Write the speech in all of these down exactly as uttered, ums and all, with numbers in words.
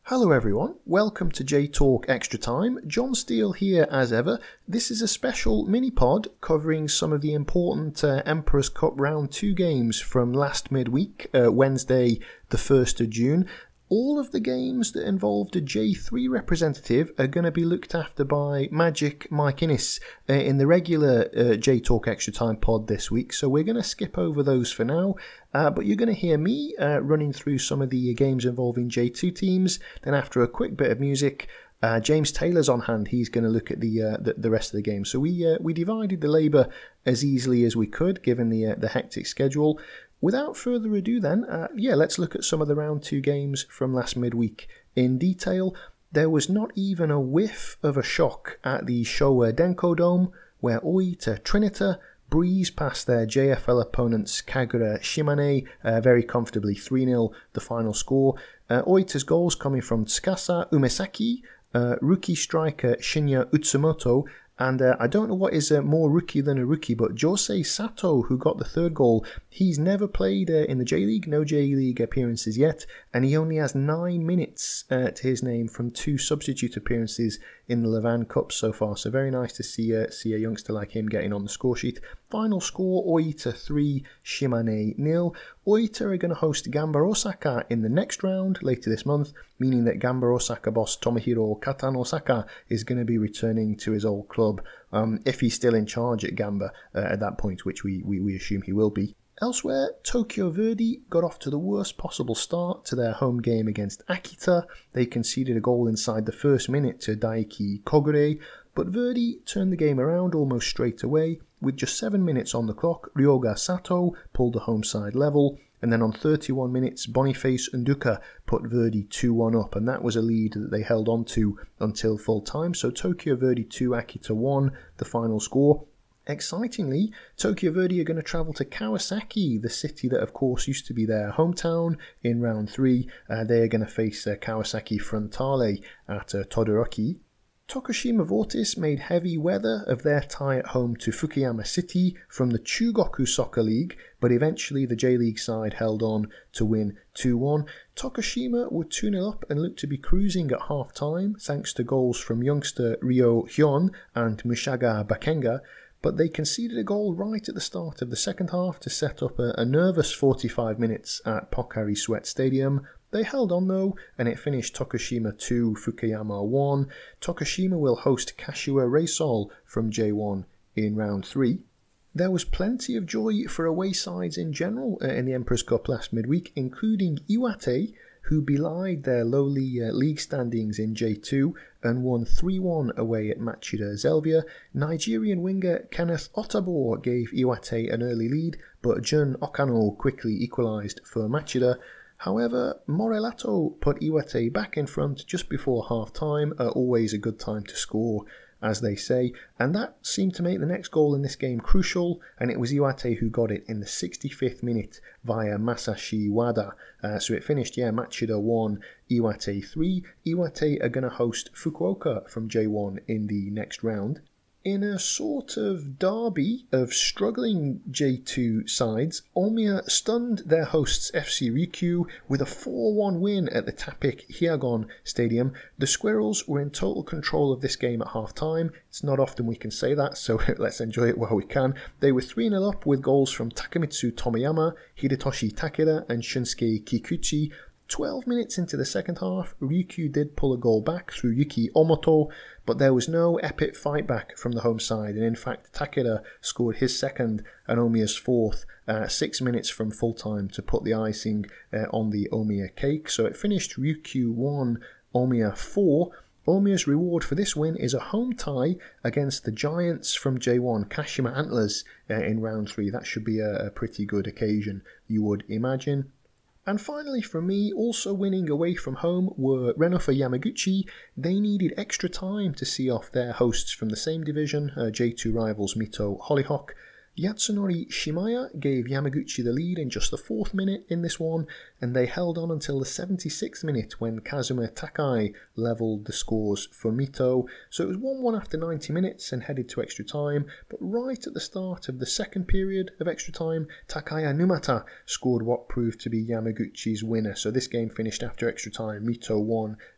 Hello everyone, welcome to J-Talk Extra Time. John Steele here as ever. This is a special mini-pod covering some of the important uh, Emperor's Cup Round two games from last midweek, uh, Wednesday the first of June. All of the games that involved a J three representative are going to be looked after by Magic Mike Innes uh, in the regular uh, J-Talk Extra Time pod this week, so we're going to skip over those for now. Uh, but you're going to hear me uh, running through some of the games involving J two teams. Then after a quick bit of music, uh, James Taylor's on hand. He's going to look at the, uh, the the rest of the game. So we uh, we divided the labour as easily as we could, given the uh, the hectic schedule. Without further ado then, uh, yeah, let's look at some of the round two games from last midweek in detail. There was not even a whiff of a shock at the Showa Denko Dome, where Oita Trinita breezed past their J F L opponents Kagura Shimane uh, very comfortably, three nil the final score. Uh, Oita's goals coming from Tsukasa Umesaki, uh, rookie striker Shinya Utsumoto, and uh, I don't know what is uh, more rookie than a rookie, but Josei Sato, who got the third goal, he's never played uh, in the J-League, no J-League appearances yet, and he only has nine minutes uh, to his name from two substitute appearances in the Levan Cup so far, so very nice to see, uh, see a youngster like him getting on the score sheet. Final score, Oita three, Shimane nil. Oita are going to host Gamba Osaka in the next round later this month, meaning that Gamba Osaka boss Tomohiro Katanosaka is going to be returning to his old club, um, if he's still in charge at Gamba uh, at that point, which we, we, we assume he will be. Elsewhere, Tokyo Verdy got off to the worst possible start to their home game against Akita. They conceded a goal inside the first minute to Daiki Kogure, but Verdy turned the game around almost straight away. With just seven minutes on the clock, Ryoga Sato pulled the home side level, and then on thirty-one minutes, Boniface Nduka put Verdy two one up, and that was a lead that they held on to until full time. So Tokyo Verdy two, Akita one, the final score. Excitingly, Tokyo Verdy are going to travel to Kawasaki, the city that of course used to be their hometown in round three. Uh, they are going to face uh, Kawasaki Frontale at uh, Todoroki. Tokushima Vortis made heavy weather of their tie at home to Fukuyama City from the Chugoku Soccer League, but eventually the J-League side held on to win two one. Tokushima were two nil up and looked to be cruising at half-time thanks to goals from youngster Ryo Hyun and Mushaga Bakenga, but they conceded a goal right at the start of the second half to set up a, a nervous forty-five minutes at Pocari Sweat Stadium. They held on though, and it finished Tokushima two, Fukuyama one. Tokushima will host Kashiwa Reysol from J one in round three. There was plenty of joy for away sides in general uh, in the Emperor's Cup last midweek, including Iwate, who belied their lowly uh, league standings in J two and won three one away at Machida Zelvia. Nigerian winger Kenneth Otabor gave Iwate an early lead, but Jun Okano quickly equalised for Machida. However, Morelato put Iwate back in front just before half-time, uh, always a good time to score, as they say, and that seemed to make the next goal in this game crucial, and it was Iwate who got it in the sixty-fifth minute via Masashi Wada. Uh, so it finished, yeah, Machida one, Iwate three. Iwate are going to host Fukuoka from J one in the next round. In a sort of derby of struggling J two sides, Omiya stunned their hosts F C Ryukyu with a four one win at the Tapik Hiagon Stadium. The Squirrels were in total control of this game at half-time. It's not often we can say that, so let's enjoy it while we can. They were three nil up with goals from Takemitsu Tomoyama, Hidetoshi Takeda and Shunsuke Kikuchi. twelve minutes into the second half, Ryukyu did pull a goal back through Yuki Omoto, but there was no epic fight back from the home side, and in fact Takeda scored his second and Omiya's fourth uh, six minutes from full time to put the icing uh, on the Omiya cake. So it finished Ryukyu one, Omiya four. Omiya's reward for this win is a home tie against the Giants from J one, Kashima Antlers, uh, in round three. That should be a, a pretty good occasion, you would imagine. And finally for me, also winning away from home were Renofa Yamaguchi. They needed extra time to see off their hosts from the same division, uh, J two rivals Mito Hollyhock. Yasunori Shimaya gave Yamaguchi the lead in just the fourth minute in this one, and they held on until the seventy-sixth minute when Kazuma Takai levelled the scores for Mito. So it was one one after ninety minutes and headed to extra time, but right at the start of the second period of extra time, Takaya Numata scored what proved to be Yamaguchi's winner. So this game finished after extra time, Mito one,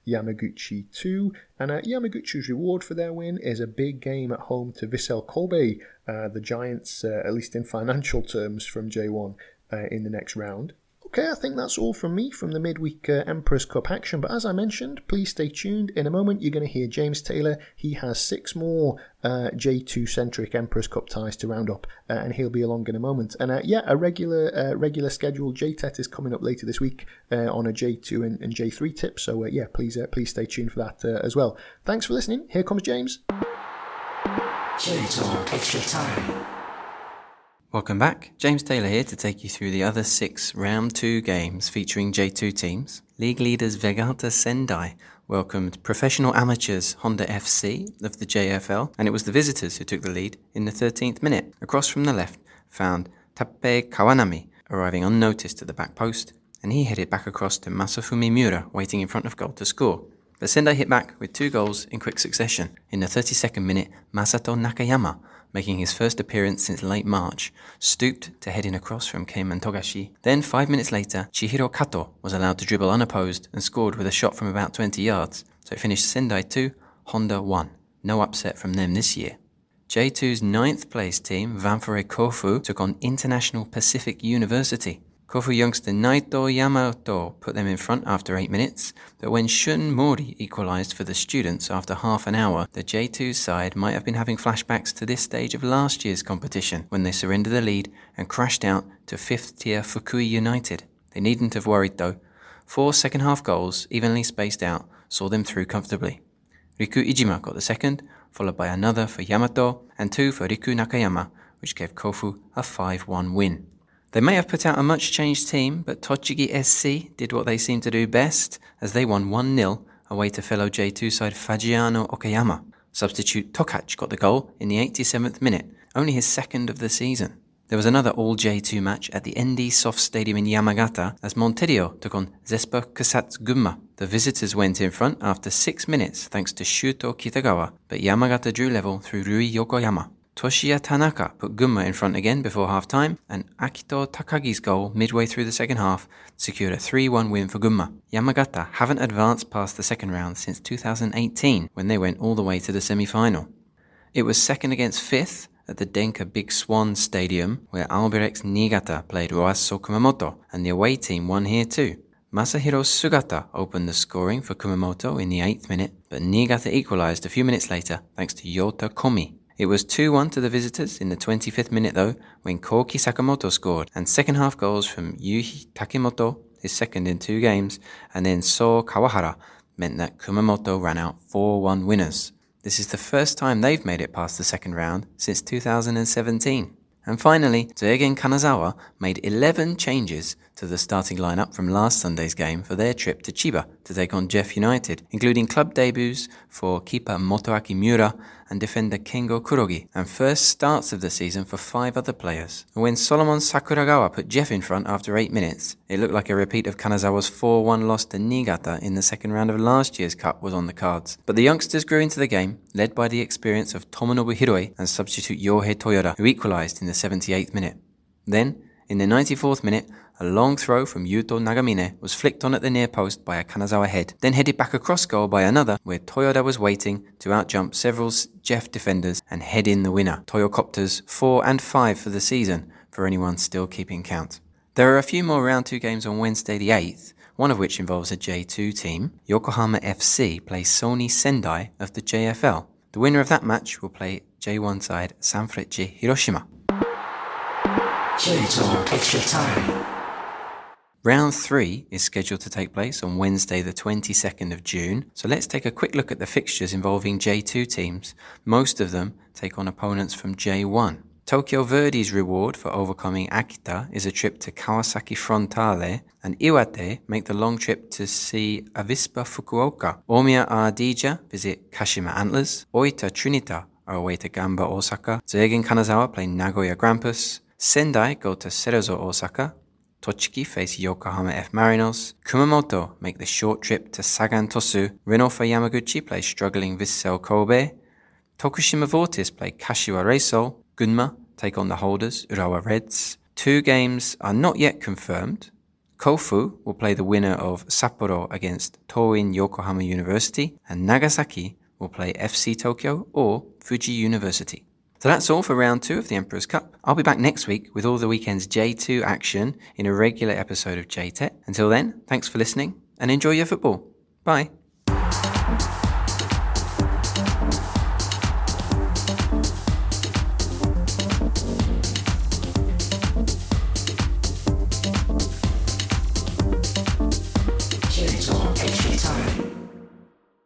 Yamaguchi two. And uh, Yamaguchi's reward for their win is a big game at home to Vissel Kobe, uh, the Giants, uh, at least in financial terms, from J one uh, in the next round. Okay, I think that's all from me from the midweek uh, Emperors Cup action, but as I mentioned, please stay tuned. In a moment, you're going to hear James Taylor. He has six more uh, J two-centric Emperors Cup ties to round up, uh, and he'll be along in a moment. And uh, yeah, a regular uh, regular scheduled J T E T is coming up later this week uh, on a J two and, and J three tip, so uh, yeah, please uh, please stay tuned for that uh, as well. Thanks for listening. Here comes James. J Talk Extra Time. Welcome back, James Taylor here to take you through the other six round two games featuring J two teams. League leaders Vegata Sendai welcomed professional amateurs Honda F C of the J F L, and it was the visitors who took the lead in the thirteenth minute. Across from the left found Tappei Kawanami arriving unnoticed at the back post, and he headed back across to Masafumi Miura waiting in front of goal to score. But Sendai hit back with two goals in quick succession. In the thirty-second minute, Masato Nakayama, making his first appearance since late March, stooped to head in across from Keiman Togashi. Then, five minutes later, Chihiro Kato was allowed to dribble unopposed and scored with a shot from about twenty yards. So it finished Sendai two, Honda one. No upset from them this year. J two's ninth place team, Ventforet Kofu, took on International Pacific University. Kofu youngster Naito Yamato put them in front after eight minutes, but when Shun Mori equalised for the students after half an hour, the J two side might have been having flashbacks to this stage of last year's competition when they surrendered the lead and crashed out to fifth tier Fukui United. They needn't have worried though. Four second half goals, evenly spaced out, saw them through comfortably. Riku Ijima got the second, followed by another for Yamato and two for Riku Nakayama, which gave Kofu a five one win. They may have put out a much-changed team, but Tochigi S C did what they seem to do best, as they won one nil away to fellow J two side Fagiano Okayama. Substitute Tokac got the goal in the eighty-seventh minute, only his second of the season. There was another all J two match at the N D Soft Stadium in Yamagata as Montedio took on Zespa Kusatsu Gunma. The visitors went in front after six minutes thanks to Shuto Kitagawa, but Yamagata drew level through Rui Yokoyama. Toshiya Tanaka put Gunma in front again before half-time, and Akito Takagi's goal midway through the second half secured a three one win for Gunma. Yamagata haven't advanced past the second round since two thousand eighteen, when they went all the way to the semi-final. It was second against fifth at the Denka Big Swan Stadium, where Albirex Niigata played Roasso Kumamoto, and the away team won here too. Masahiro Sugata opened the scoring for Kumamoto in the eighth minute, but Niigata equalised a few minutes later thanks to Yota Komi. It was two one to the visitors in the twenty-fifth minute though, when Koki Sakamoto scored, and second half goals from Yuhi Takemoto, his second in two games, and then So Kawahara meant that Kumamoto ran out four one winners. This is the first time they've made it past the second round since two thousand seventeen. And finally, Zoegen Kanazawa made eleven changes to the starting lineup from last Sunday's game for their trip to Chiba to take on Jeff United, including club debuts for keeper Motoaki Miura and defender Kengo Kurogi, and first starts of the season for five other players. When Solomon Sakuragawa put Jeff in front after eight minutes, it looked like a repeat of Kanazawa's four one loss to Niigata in the second round of last year's cup was on the cards. But the youngsters grew into the game, led by the experience of Tomonobu Hiroi and substitute Yohei Toyoda, who equalised in the seventy-eighth minute. Then, in the ninety-fourth minute, a long throw from Yuto Nagamine was flicked on at the near post by a Kanazawa head, then headed back across goal by another, where Toyoda was waiting to outjump several Jeff defenders and head in the winner. Toyocopters four and five for the season, for anyone still keeping count. There are a few more round two games on Wednesday the eighth, one of which involves a J two team. Yokohama F C plays Sony Sendai of the J F L. The winner of that match will play J one side Sanfrecce Hiroshima. J Talk Extra Time. Round three is scheduled to take place on Wednesday the twenty-second of June, so let's take a quick look at the fixtures involving J two teams. Most of them take on opponents from J one. Tokyo Verdy's reward for overcoming Akita is a trip to Kawasaki Frontale, and Iwate make the long trip to see Avispa Fukuoka. Omiya Ardija visit Kashima Antlers. Oita Trinita are away to Gamba Osaka. Zoegen Kanazawa play Nagoya Grampus. Sendai go to Cerezo Osaka. Tochigi face Yokohama F. Marinos. Kumamoto make the short trip to Sagan Tosu. Renofa Yamaguchi play struggling Vissel Kobe. Tokushima Vortis play Kashiwa Reysol. Gunma take on the holders Urawa Reds. Two games are not yet confirmed. Kofu will play the winner of Sapporo against Toin Yokohama University, and Nagasaki will play F C Tokyo or Fuji University. So that's all for round two of the Emperor's Cup. I'll be back next week with all the weekend's J two action in a regular episode of J T E C. Until then, thanks for listening and enjoy your football. Bye.